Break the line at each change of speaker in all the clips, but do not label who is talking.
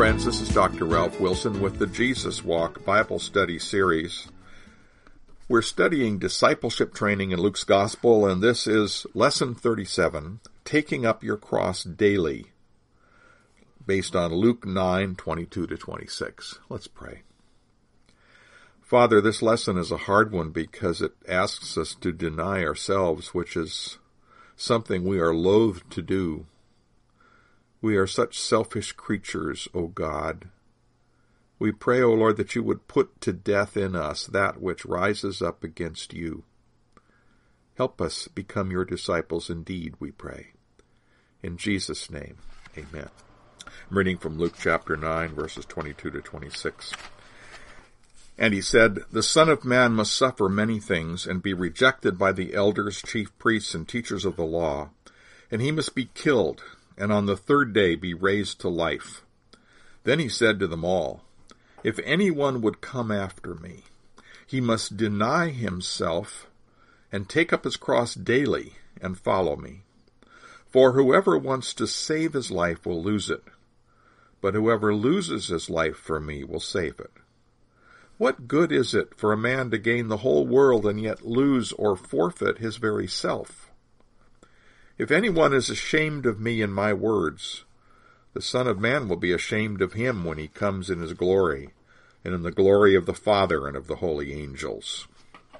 friends, this is Dr. Ralph Wilson with the Jesus Walk Bible Study Series. We're studying discipleship training in Luke's Gospel, and this is Lesson 37, Taking Up Your Cross Daily, based on Luke 9:22-26. Let's pray. Father, this lesson is a hard one because it asks us to deny ourselves, which is something we are loath to do. We are such selfish creatures, O God. We pray, O Lord, that you would put to death in us that which rises up against you. Help us become your disciples indeed, we pray. In Jesus' name, amen. I'm reading from Luke chapter 9, verses 22-26. And he said, "The Son of Man must suffer many things and be rejected by the elders, chief priests, and teachers of the law, and he must be killed, and on the third day be raised to life." Then he said to them all, "If anyone would come after me, he must deny himself and take up his cross daily and follow me. For whoever wants to save his life will lose it, but whoever loses his life for me will save it. What good is it for a man to gain the whole world and yet lose or forfeit his very self? If anyone is ashamed of me and my words, the Son of Man will be ashamed of him when he comes in his glory, and in the glory of the Father and of the holy angels."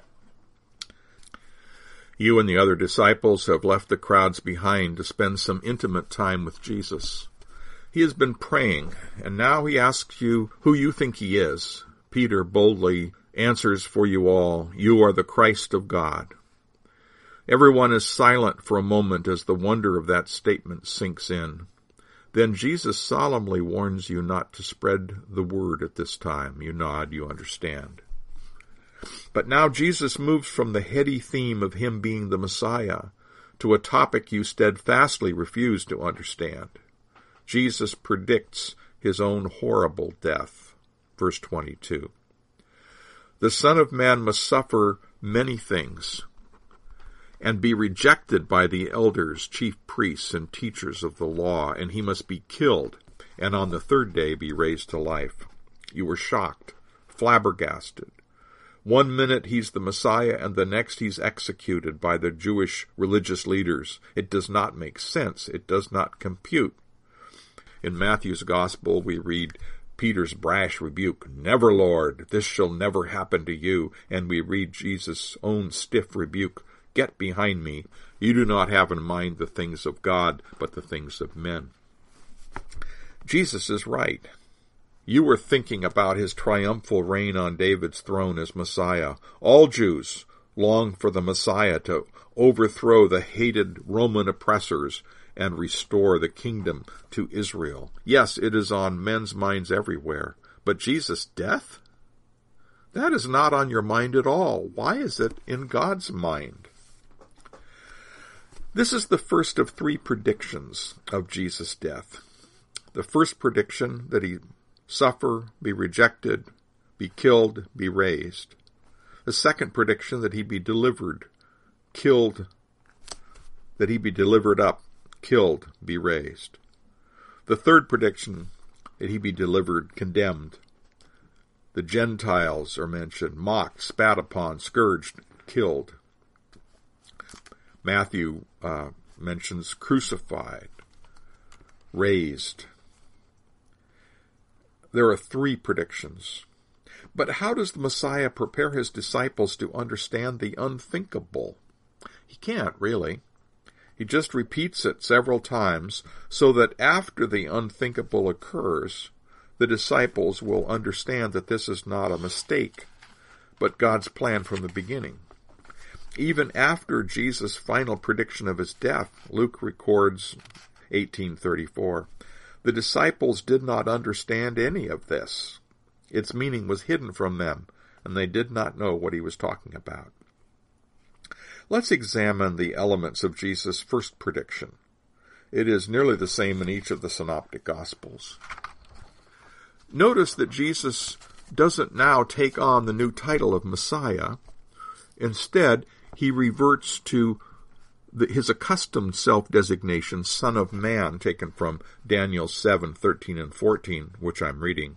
You and the other disciples have left the crowds behind to spend some intimate time with Jesus. He has been praying, and now he asks you who you think he is. Peter boldly answers for you all, "You are the Christ of God." Everyone is silent for a moment as the wonder of that statement sinks in. Then Jesus solemnly warns you not to spread the word at this time. You nod, you understand. But now Jesus moves from the heady theme of him being the Messiah to a topic you steadfastly refuse to understand. Jesus predicts his own horrible death. Verse 22. "The Son of Man must suffer many things and be rejected by the elders, chief priests, and teachers of the law, and he must be killed, and on the third day be raised to life." You were shocked, flabbergasted. One minute he's the Messiah, and the next he's executed by the Jewish religious leaders. It does not make sense. It does not compute. In Matthew's Gospel, we read Peter's brash rebuke, "Never, Lord, this shall never happen to you." And we read Jesus' own stiff rebuke, "Get behind me. You do not have in mind the things of God, but the things of men." Jesus is right. You were thinking about his triumphal reign on David's throne as Messiah. All Jews long for the Messiah to overthrow the hated Roman oppressors and restore the kingdom to Israel. Yes, it is on men's minds everywhere. But Jesus' death? That is not on your mind at all. Why is it in God's mind? This is the first of three predictions of Jesus' death. The first prediction, that he suffer, be rejected, be killed, be raised. The second prediction, that he be delivered, killed, that he be delivered up, killed, be raised. The third prediction, that he be delivered, condemned. The Gentiles are mentioned, mocked, spat upon, scourged, killed. Matthew mentions crucified, raised. There are three predictions. But how does the Messiah prepare his disciples to understand the unthinkable? He can't, really. He just repeats it several times so that after the unthinkable occurs, the disciples will understand that this is not a mistake, but God's plan from the beginning. Even after Jesus' final prediction of his death, Luke records 18:34, the disciples did not understand any of this. Its meaning was hidden from them, and they did not know what he was talking about. Let's examine the elements of Jesus' first prediction. It is nearly the same in each of the synoptic Gospels. Notice that Jesus doesn't now take on the new title of Messiah. Instead, he reverts to his accustomed self-designation, Son of Man, taken from Daniel 7:13 and 14, which I'm reading.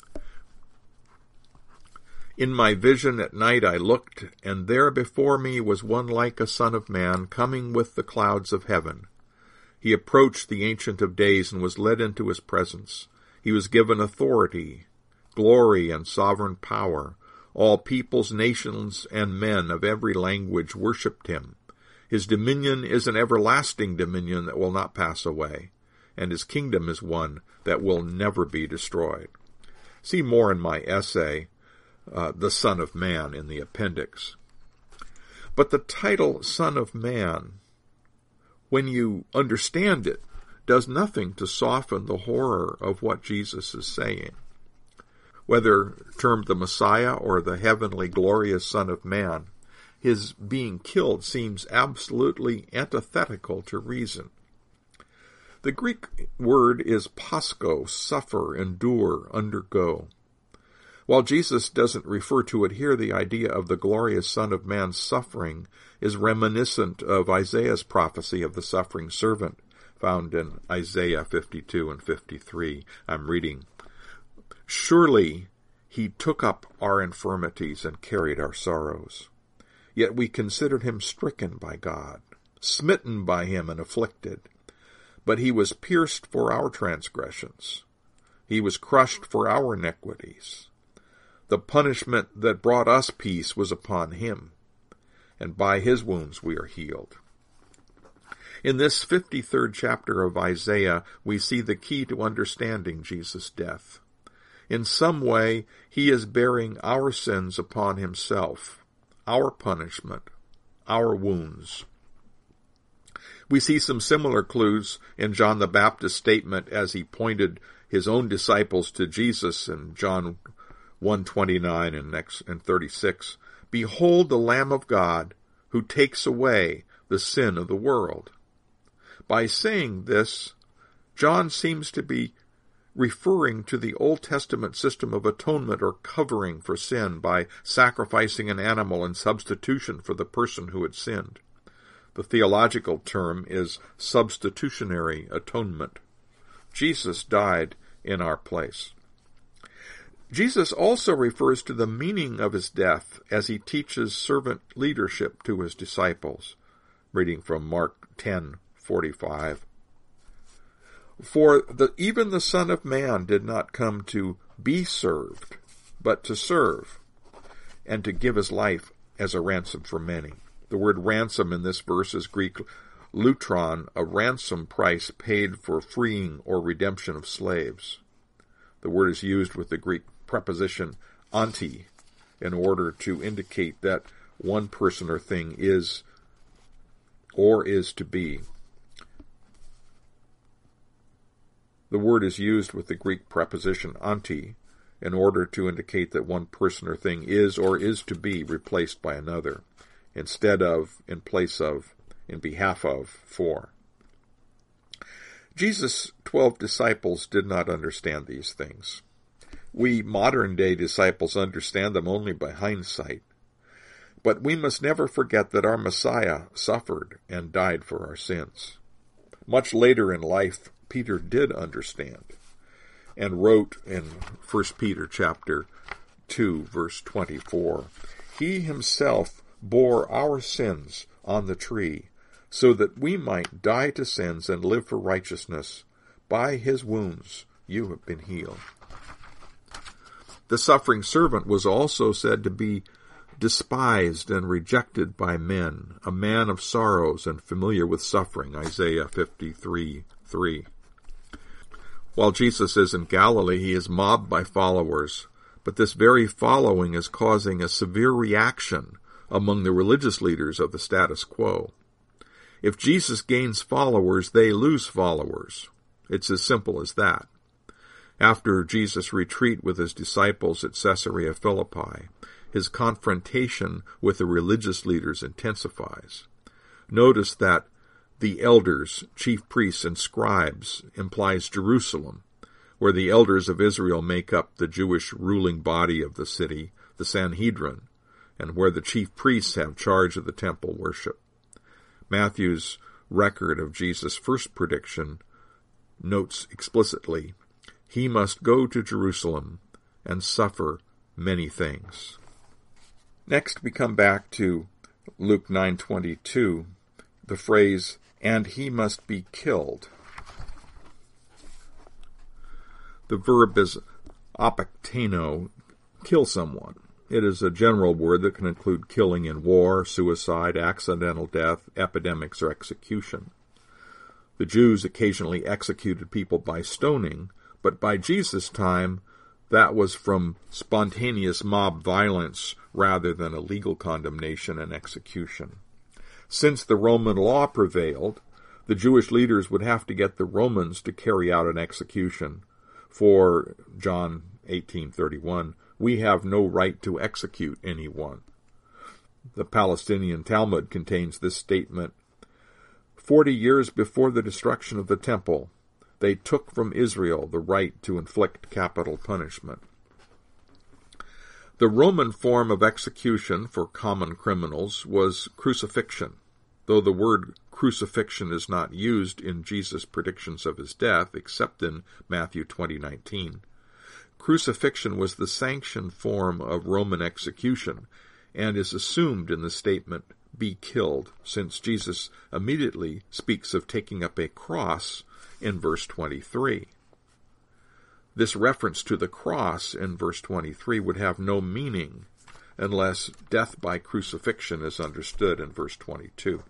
In my vision at night I looked, and there before me was one like a Son of Man, coming with the clouds of heaven. He approached the Ancient of Days and was led into his presence. He was given authority, glory, and sovereign power. All peoples, nations, and men of every language worshipped him. His dominion is an everlasting dominion that will not pass away, and his kingdom is one that will never be destroyed. See more in my essay, The Son of Man, in the appendix. But the title Son of Man, when you understand it, does nothing to soften the horror of what Jesus is saying. Whether termed the Messiah or the heavenly glorious Son of Man, his being killed seems absolutely antithetical to reason. The Greek word is pascho, suffer, endure, undergo. While Jesus doesn't refer to it here, the idea of the glorious Son of Man's suffering is reminiscent of Isaiah's prophecy of the suffering servant, found in Isaiah 52 and 53. I'm reading, "Surely he took up our infirmities and carried our sorrows. Yet we considered him stricken by God, smitten by him and afflicted. But he was pierced for our transgressions. He was crushed for our iniquities. The punishment that brought us peace was upon him, and by his wounds we are healed." In this 53rd chapter of Isaiah, we see the key to understanding Jesus' death. In some way, he is bearing our sins upon himself, our punishment, our wounds. We see some similar clues in John the Baptist's statement as he pointed his own disciples to Jesus in John 1:29 and 36. "Behold the Lamb of God, who takes away the sin of the world." By saying this, John seems to be referring to the Old Testament system of atonement or covering for sin by sacrificing an animal in substitution for the person who had sinned. The theological term is substitutionary atonement. Jesus died in our place. Jesus also refers to the meaning of his death as he teaches servant leadership to his disciples. Reading from Mark 10:45. "For even the Son of Man did not come to be served, but to serve, and to give his life as a ransom for many." The word ransom in this verse is Greek lutron, a ransom price paid for freeing or redemption of slaves. The word is used with the Greek preposition anti in order to indicate that one person or thing is or is to be. The word is used with the Greek preposition anti in order to indicate that one person or thing is or is to be replaced by another, instead of, in place of, in behalf of, for. Jesus' 12 disciples did not understand these things. We modern-day disciples understand them only by hindsight. But we must never forget that our Messiah suffered and died for our sins. Much later in life, Peter did understand and wrote in 1 Peter chapter 2, verse 24, "He himself bore our sins on the tree, so that we might die to sins and live for righteousness. By his wounds you have been healed." The suffering servant was also said to be despised and rejected by men, a man of sorrows and familiar with suffering, Isaiah 53:3. While Jesus is in Galilee, he is mobbed by followers, but this very following is causing a severe reaction among the religious leaders of the status quo. If Jesus gains followers, they lose followers. It's as simple as that. After Jesus' retreat with his disciples at Caesarea Philippi, his confrontation with the religious leaders intensifies. Notice that the elders, chief priests, and scribes implies Jerusalem, where the elders of Israel make up the Jewish ruling body of the city, the Sanhedrin, and where the chief priests have charge of the temple worship. Matthew's record of Jesus' first prediction notes explicitly, he must go to Jerusalem and suffer many things. Next, we come back to Luke 9:22, the phrase, and he must be killed. The verb is apakteno, kill someone. It is a general word that can include killing in war, suicide, accidental death, epidemics, or execution. The Jews occasionally executed people by stoning, but by Jesus' time, that was from spontaneous mob violence rather than a legal condemnation and execution. Since the Roman law prevailed, the Jewish leaders would have to get the Romans to carry out an execution. For John 18:31, we have no right to execute anyone. The Palestinian Talmud contains this statement, 40 years before the destruction of the temple, they took from Israel the right to inflict capital punishment. The Roman form of execution for common criminals was crucifixion, though the word crucifixion is not used in Jesus' predictions of his death, except in Matthew 20:19. Crucifixion was the sanctioned form of Roman execution, and is assumed in the statement, be killed, since Jesus immediately speaks of taking up a cross in verse 23. This reference to the cross in verse 23 would have no meaning unless death by crucifixion is understood in verse 22.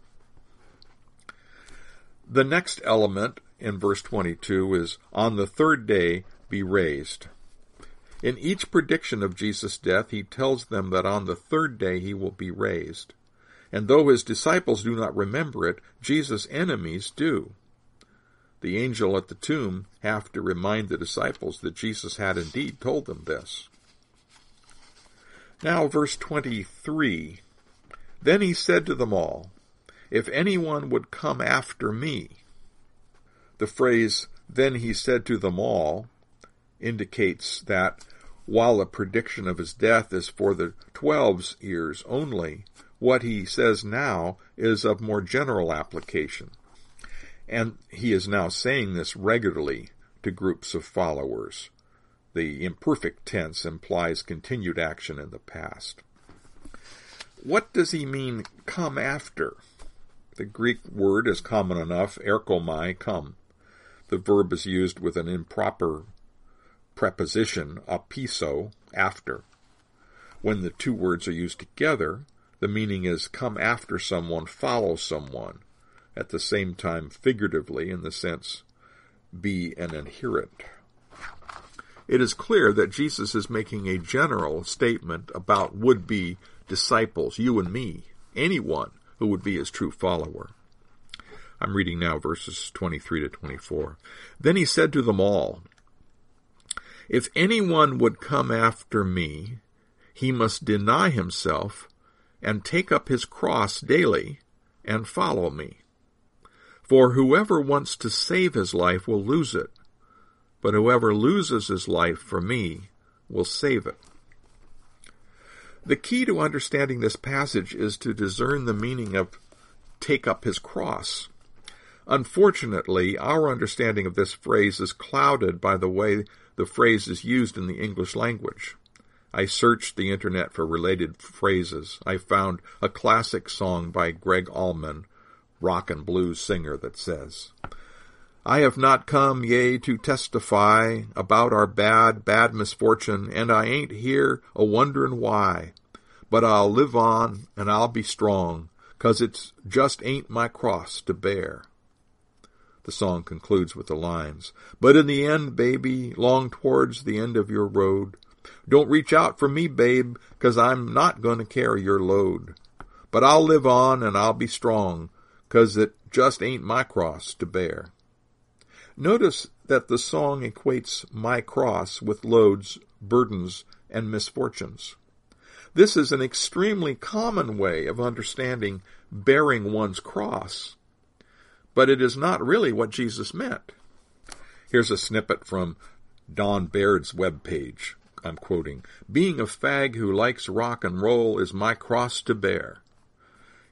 The next element in verse 22 is, on the third day be raised. In each prediction of Jesus' death, he tells them that on the third day he will be raised. And though his disciples do not remember it, Jesus' enemies do. The angel at the tomb have to remind the disciples that Jesus had indeed told them this. Now, verse 23. Then he said to them all, if anyone would come after me. The phrase, then he said to them all, indicates that while the prediction of his death is for the 12's ears only, what he says now is of more general application. And he is now saying this regularly to groups of followers. The imperfect tense implies continued action in the past. What does he mean, come after? The Greek word is common enough, erkomai, come. The verb is used with an improper preposition, apiso, after. When the two words are used together, the meaning is come after someone, follow someone. At the same time, figuratively, in the sense, be an adherent. It is clear that Jesus is making a general statement about would-be disciples, you and me, anyone who would be his true follower. I'm reading now verses 23 to 24. Then he said to them all, if anyone would come after me, he must deny himself and take up his cross daily and follow me. For whoever wants to save his life will lose it, but whoever loses his life for me will save it. The key to understanding this passage is to discern the meaning of take up his cross. Unfortunately, our understanding of this phrase is clouded by the way the phrase is used in the English language. I searched the internet for related phrases. I found a classic song by Greg Allman, rock and blues singer, that says, I have not come, yea, to testify about our bad misfortune, and I ain't here a-wonderin' why, but I'll live on and I'll be strong, 'cause it's just ain't my cross to bear. The song concludes with the lines, but in the end, baby, long towards the end of your road, don't reach out for me, babe, 'cause I'm not going to carry your load. But I'll live on and I'll be strong, 'cause it just ain't my cross to bear. Notice that the song equates my cross with loads, burdens, and misfortunes. This is an extremely common way of understanding bearing one's cross, but it is not really what Jesus meant. Here's a snippet from Don Baird's webpage. I'm quoting, being a fag who likes rock and roll is my cross to bear.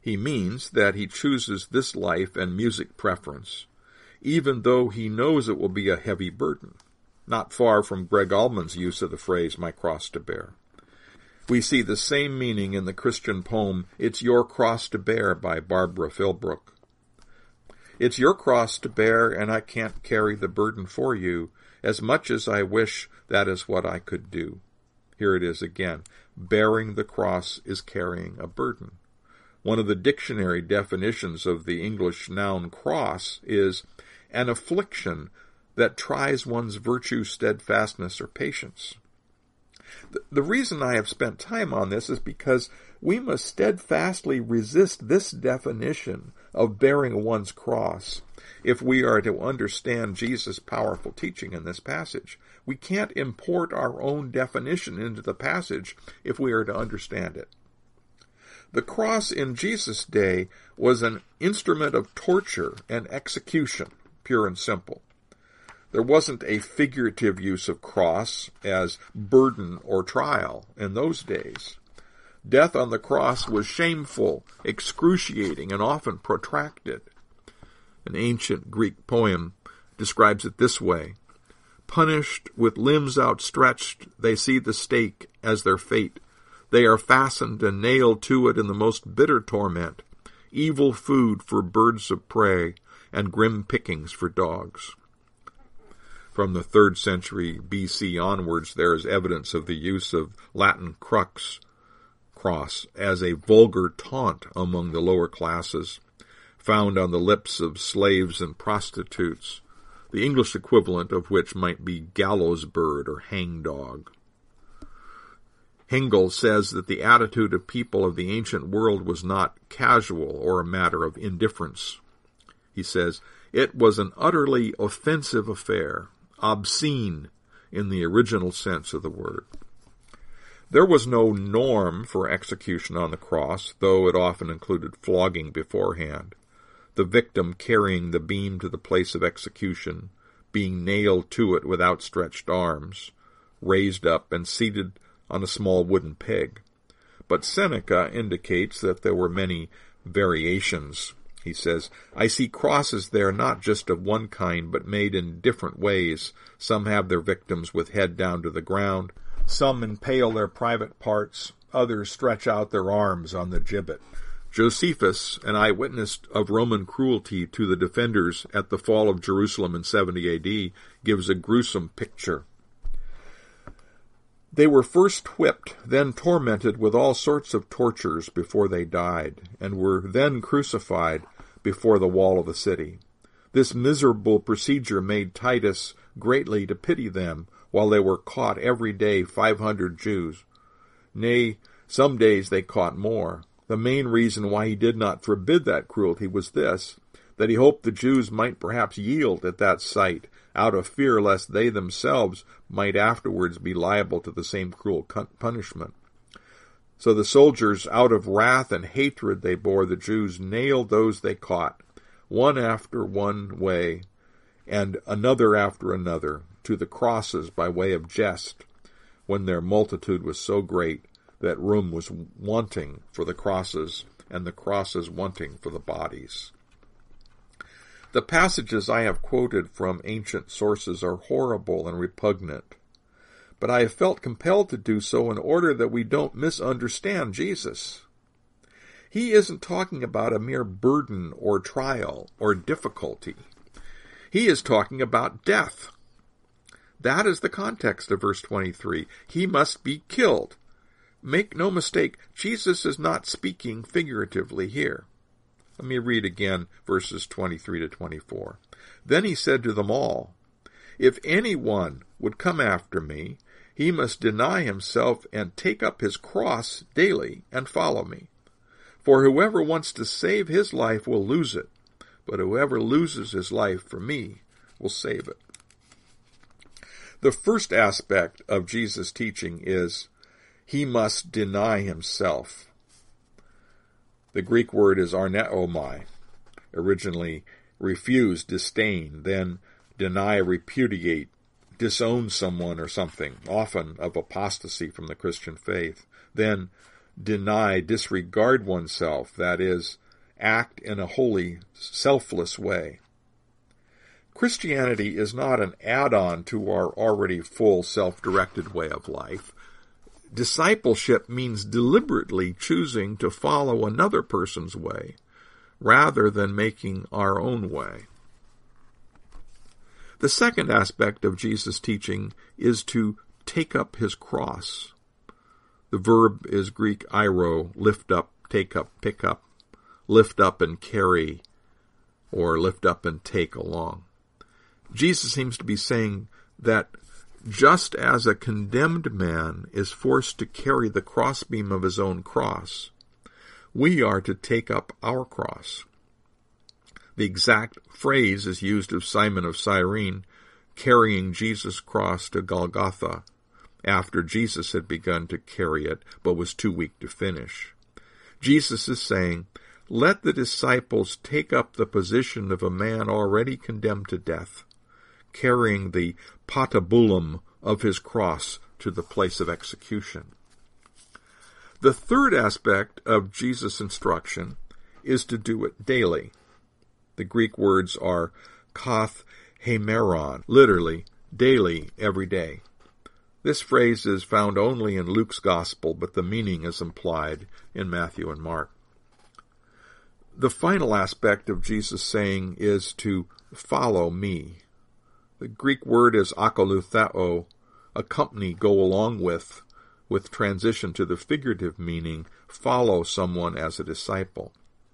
He means that he chooses this life and music preference, even though he knows it will be a heavy burden, not far from Greg Allman's use of the phrase, my cross to bear. We see the same meaning in the Christian poem, It's Your Cross to Bear by Barbara Philbrook. It's your cross to bear, and I can't carry the burden for you, as much as I wish that is what I could do. Here it is again. Bearing the cross is carrying a burden. One of the dictionary definitions of the English noun cross is an affliction that tries one's virtue, steadfastness, or patience. The reason I have spent time on this is because we must steadfastly resist this definition of bearing one's cross if we are to understand Jesus' powerful teaching in this passage. We can't import our own definition into the passage if we are to understand it. The cross in Jesus' day was an instrument of torture and execution, pure and simple. There wasn't a figurative use of cross as burden or trial in those days. Death on the cross was shameful, excruciating, and often protracted. An ancient Greek poem describes it this way: punished with limbs outstretched, they see the stake as their fate. They are fastened and nailed to it in the most bitter torment, evil food for birds of prey, and grim pickings for dogs. From the 3rd century BC onwards, there is evidence of the use of Latin crux, cross, as a vulgar taunt among the lower classes, found on the lips of slaves and prostitutes, the English equivalent of which might be gallows bird or hangdog. Hengel says that the attitude of people of the ancient world was not casual or a matter of indifference. He says, it was an utterly offensive affair, obscene in the original sense of the word. There was no norm for execution on the cross, though it often included flogging beforehand, the victim carrying the beam to the place of execution, being nailed to it with outstretched arms, raised up and seated on a small wooden peg. But Seneca indicates that there were many variations. He says, I see crosses there not just of one kind, but made in different ways. Some have their victims with head down to the ground. Some impale their private parts. Others stretch out their arms on the gibbet. Josephus, an eyewitness of Roman cruelty to the defenders at the fall of Jerusalem in 70 A.D., gives a gruesome picture. They were first whipped, then tormented with all sorts of tortures before they died, and were then crucified before the wall of the city. This miserable procedure made Titus greatly to pity them, while they were caught every day 500 Jews. Nay, some days they caught more. The main reason why he did not forbid that cruelty was this, that he hoped the Jews might perhaps yield at that sight, out of fear lest they themselves might afterwards be liable to the same cruel punishment. So the soldiers, out of wrath and hatred they bore the Jews, nailed those they caught, one after one way, and another after another, to the crosses by way of jest, when their multitude was so great that room was wanting for the crosses, and the crosses wanting for the bodies. The passages I have quoted from ancient sources are horrible and repugnant, but I have felt compelled to do so in order that we don't misunderstand Jesus. He isn't talking about a mere burden or trial or difficulty. He is talking about death. That is the context of verse 23. He must be killed. Make no mistake, Jesus is not speaking figuratively here. Let me read again verses 23 to 24. Then he said to them all, If anyone would come after me, he must deny himself and take up his cross daily and follow me. For whoever wants to save his life will lose it, but whoever loses his life for me will save it. The first aspect of Jesus' teaching is he must deny himself. The Greek word is arneomai, originally refuse, disdain, then deny, repudiate, disown someone or something, often of apostasy from the Christian faith, then deny, disregard oneself, that is, act in a wholly selfless way. Christianity is not an add-on to our already full self-directed way of life. Discipleship means deliberately choosing to follow another person's way, rather than making our own way. The second aspect of Jesus' teaching is to take up his cross. The verb is Greek airo, lift up, take up, pick up, lift up and carry, or lift up and take along. Jesus seems to be saying that just as a condemned man is forced to carry the crossbeam of his own cross, we are to take up our cross. The exact phrase is used of Simon of Cyrene carrying Jesus' cross to Golgotha after Jesus had begun to carry it but was too weak to finish. Jesus is saying, let the disciples take up the position of a man already condemned to death, carrying the patibulum of his cross to the place of execution. The third aspect of Jesus' instruction is to do it daily. The Greek words are kath hemeron, literally, daily, every day. This phrase is found only in Luke's Gospel, but the meaning is implied in Matthew and Mark. The final aspect of Jesus' saying is to follow me. The Greek word is akolutheo, accompany, go along with transition to the figurative meaning, follow someone as a disciple.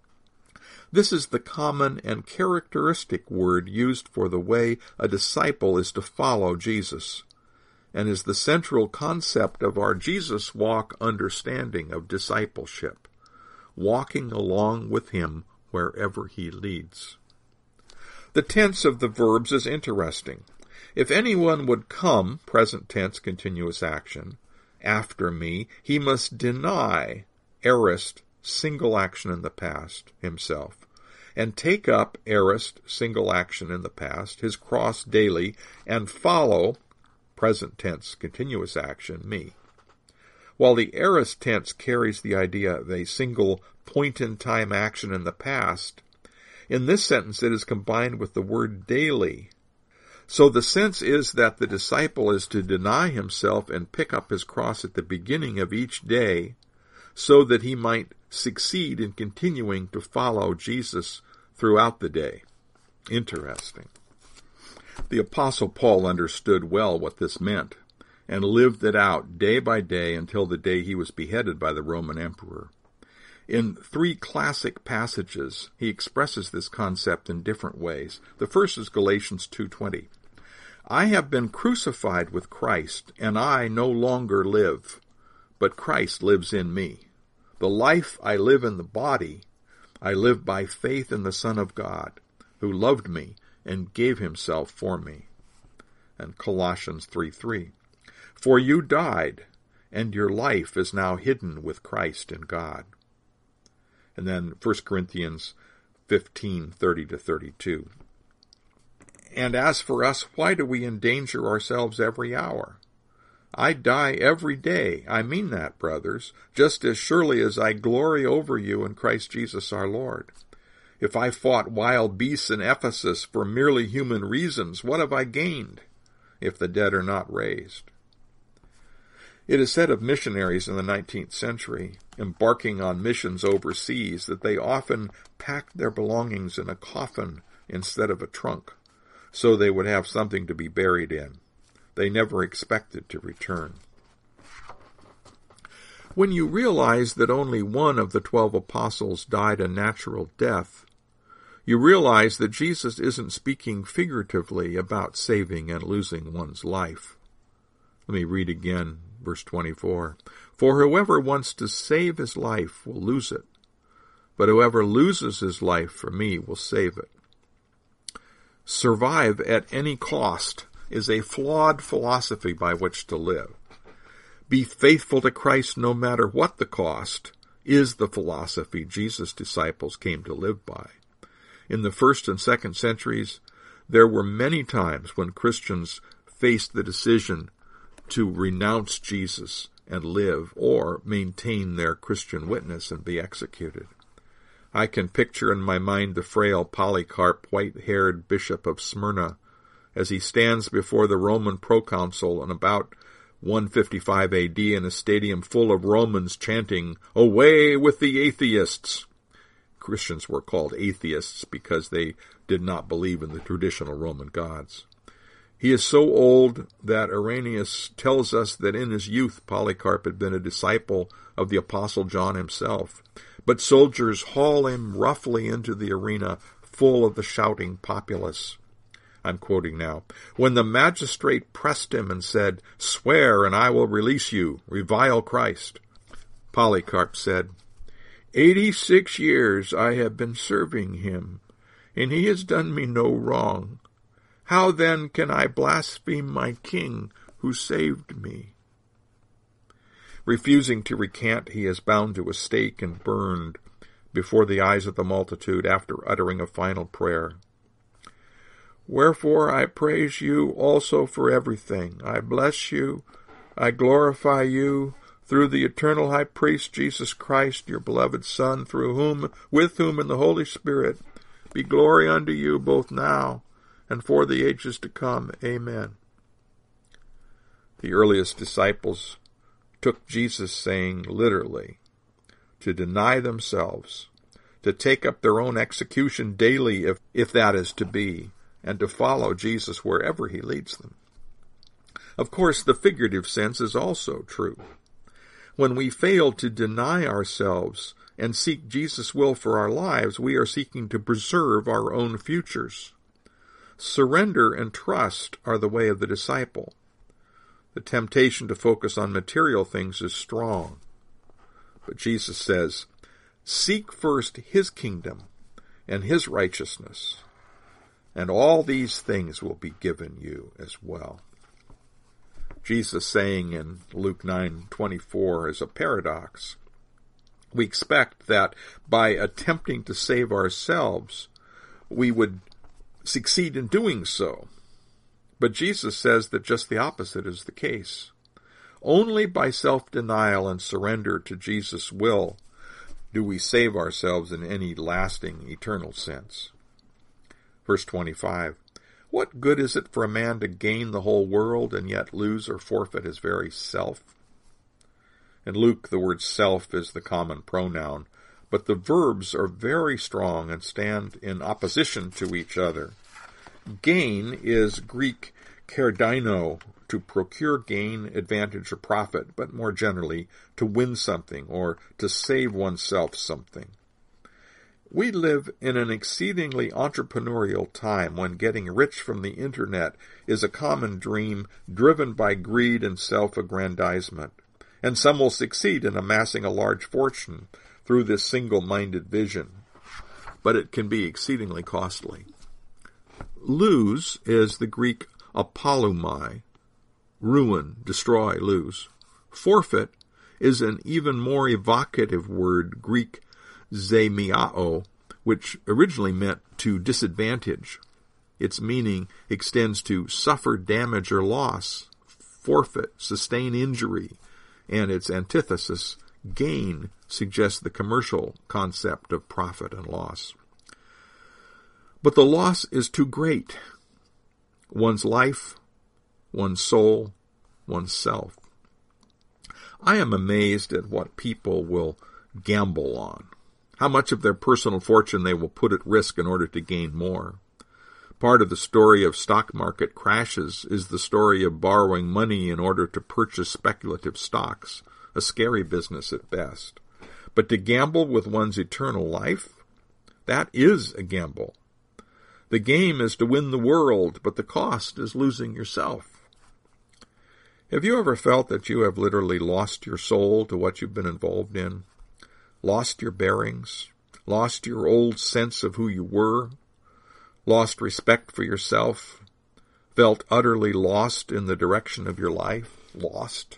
This is the common and characteristic word used for the way a disciple is to follow Jesus, and is the central concept of our Jesus Walk understanding of discipleship, walking along with him wherever he leads. The tense of the verbs is interesting. If anyone would come, present tense continuous action, after me, he must deny, aorist, single action in the past, himself, and take up, aorist, single action in the past, his cross daily, and follow, present tense continuous action, me. While the aorist tense carries the idea of a single point-in-time action in the past, in this sentence it is combined with the word daily. So the sense is that the disciple is to deny himself and pick up his cross at the beginning of each day, so that he might succeed in continuing to follow Jesus throughout the day. Interesting. The Apostle Paul understood well what this meant, and lived it out day by day until the day he was beheaded by the Roman emperor. In 3 classic passages, he expresses this concept in different ways. The first is Galatians 2:20. I have been crucified with Christ, and I no longer live, but Christ lives in me. The life I live in the body, I live by faith in the Son of God, who loved me and gave himself for me. And Colossians 3:3. For you died, and your life is now hidden with Christ in God. And then 1 Corinthians 15:30-32. And as for us, why do we endanger ourselves every hour? I die every day. I mean that, brothers, just as surely as I glory over you in Christ Jesus our Lord. If I fought wild beasts in Ephesus for merely human reasons, what have I gained, if the dead are not raised? It is said of missionaries in the 19th century, embarking on missions overseas, that they often packed their belongings in a coffin instead of a trunk, so they would have something to be buried in. They never expected to return. When you realize that only one of the 12 apostles died a natural death, you realize that Jesus isn't speaking figuratively about saving and losing one's life. Let me read again, verse 24. For whoever wants to save his life will lose it, but whoever loses his life for me will save it. Survive at any cost is a flawed philosophy by which to live. Be faithful to Christ no matter what the cost is the philosophy Jesus' disciples came to live by. In the 1st and 2nd centuries, there were many times when Christians faced the decision to renounce Jesus and live, or maintain their Christian witness and be executed. I can picture in my mind the frail Polycarp, white-haired bishop of Smyrna, as he stands before the Roman proconsul in about 155 AD in a stadium full of Romans chanting, "Away with the atheists!" Christians were called atheists because they did not believe in the traditional Roman gods. He is so old that Irenaeus tells us that in his youth Polycarp had been a disciple of the Apostle John himself. But soldiers haul him roughly into the arena, full of the shouting populace. I'm quoting now. When the magistrate pressed him and said, "Swear, and I will release you. Revile Christ," Polycarp said, 86 years I have been serving him, and he has done me no wrong. How then can I blaspheme my king who saved me?" Refusing to recant, he is bound to a stake and burned before the eyes of the multitude after uttering a final prayer. "Wherefore I praise you also for everything. I bless you, I glorify you, through the eternal high priest Jesus Christ, your beloved Son, through whom, with whom, in the Holy Spirit, be glory unto you both now and for the ages to come. Amen." The earliest disciples took Jesus' saying literally, to deny themselves, to take up their own execution daily if that is to be, and to follow Jesus wherever he leads them. Of course, the figurative sense is also true. When we fail to deny ourselves and seek Jesus' will for our lives, we are seeking to preserve our own futures. Surrender and trust are the way of the disciple. The temptation to focus on material things is strong. But Jesus says, "Seek first his kingdom and his righteousness, and all these things will be given you as well." Jesus saying in Luke 9:24 is a paradox. We expect that by attempting to save ourselves, we would succeed in doing so. But Jesus says that just the opposite is the case. Only by self-denial and surrender to Jesus' will do we save ourselves in any lasting, eternal sense. Verse 25, "What good is it for a man to gain the whole world and yet lose or forfeit his very self?" In Luke, the word self is the common pronoun, but the verbs are very strong and stand in opposition to each other. Gain is Greek kerdino, to procure gain, advantage, or profit, but more generally, to win something or to save oneself something. We live in an exceedingly entrepreneurial time when getting rich from the internet is a common dream driven by greed and self-aggrandizement, and some will succeed in amassing a large fortune through this single-minded vision, but it can be exceedingly costly. Lose is the Greek apolumai, ruin, destroy, lose. Forfeit is an even more evocative word, Greek zemiao, which originally meant to disadvantage. Its meaning extends to suffer damage or loss, forfeit, sustain injury, and its antithesis, gain, suggests the commercial concept of profit and loss. But the loss is too great. One's life, one's soul, one's self. I am amazed at what people will gamble on, how much of their personal fortune they will put at risk in order to gain more. Part of the story of stock market crashes is the story of borrowing money in order to purchase speculative stocks, a scary business at best. But to gamble with one's eternal life, that is a gamble. The game is to win the world, but the cost is losing yourself. Have you ever felt that you have literally lost your soul to what you've been involved in? Lost your bearings? Lost your old sense of who you were? Lost respect for yourself? Felt utterly lost in the direction of your life? Lost?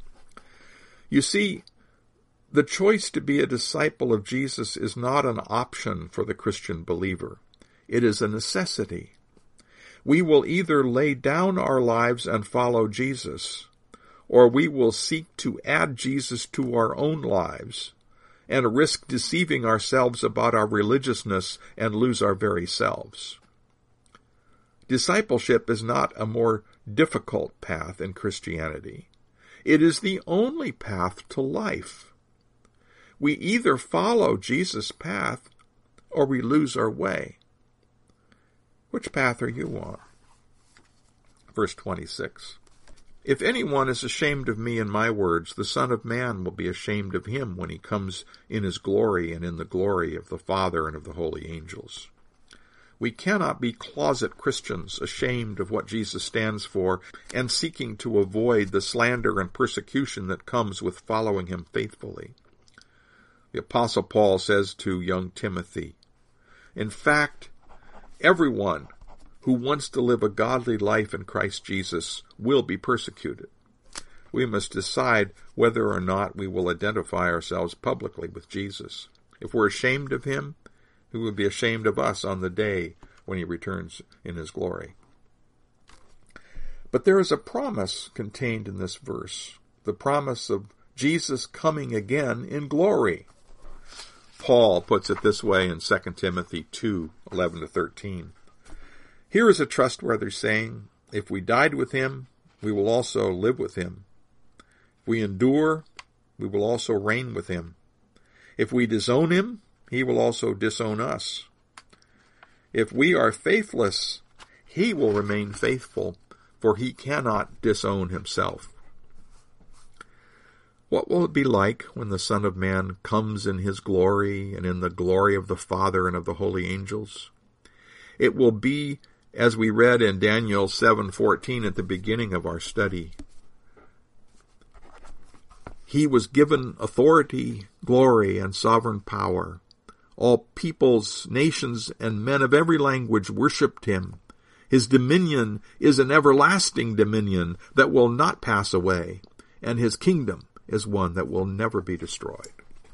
You see, the choice to be a disciple of Jesus is not an option for the Christian believer. It is a necessity. We will either lay down our lives and follow Jesus, or we will seek to add Jesus to our own lives and risk deceiving ourselves about our religiousness and lose our very selves. Discipleship is not a more difficult path in Christianity. It is the only path to life. We either follow Jesus' path or we lose our way. Which path are you on? Verse 26. If anyone is ashamed of me and my words, the Son of Man will be ashamed of him when he comes in his glory and in the glory of the Father and of the holy angels. We cannot be closet Christians, ashamed of what Jesus stands for and seeking to avoid the slander and persecution that comes with following him faithfully. The Apostle Paul says to young Timothy, in fact, everyone who wants to live a godly life in Christ Jesus will be persecuted. We must decide whether or not we will identify ourselves publicly with Jesus. If we're ashamed of him, he will be ashamed of us on the day when he returns in his glory. But there is a promise contained in this verse, the promise of Jesus coming again in glory. Paul puts it this way in 2 Timothy 2:11-13. Here is a trustworthy saying, if we died with him, we will also live with him. If we endure, we will also reign with him. If we disown him, he will also disown us. If we are faithless, he will remain faithful, for he cannot disown himself. What will it be like when the Son of Man comes in his glory and in the glory of the Father and of the holy angels? It will be as we read in Daniel 7:14 at the beginning of our study. He was given authority, glory, and sovereign power. All peoples, nations, and men of every language worshipped him. His dominion is an everlasting dominion that will not pass away, and his kingdom is one that will never be destroyed.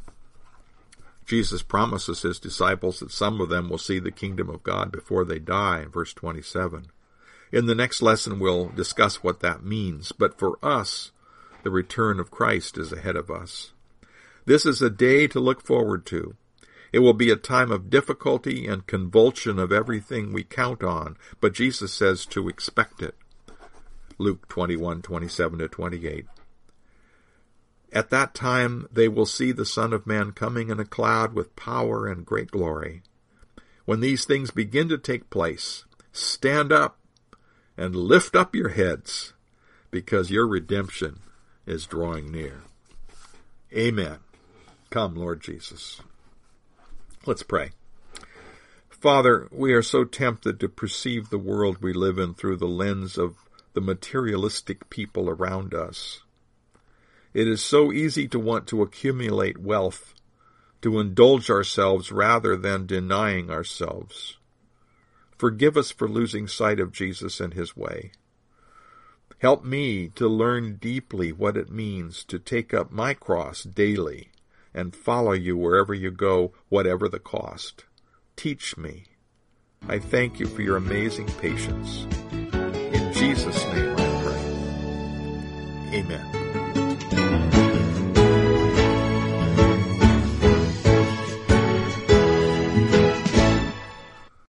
Jesus promises his disciples that some of them will see the kingdom of God before they die, in verse 27. In the next lesson, we'll discuss what that means, but for us, the return of Christ is ahead of us. This is a day to look forward to. It will be a time of difficulty and convulsion of everything we count on, but Jesus says to expect it. Luke 21:27-28. At that time they will see the Son of Man coming in a cloud with power and great glory. When these things begin to take place, stand up and lift up your heads, because your redemption is drawing near. Amen. Come, Lord Jesus. Let's pray. Father, we are so tempted to perceive the world we live in through the lens of the materialistic people around us. It is so easy to want to accumulate wealth, to indulge ourselves rather than denying ourselves. Forgive us for losing sight of Jesus and his way. Help me to learn deeply what it means to take up my cross daily and follow you wherever you go, whatever the cost. Teach me. I thank you for your amazing patience. In Jesus' name I pray. Amen.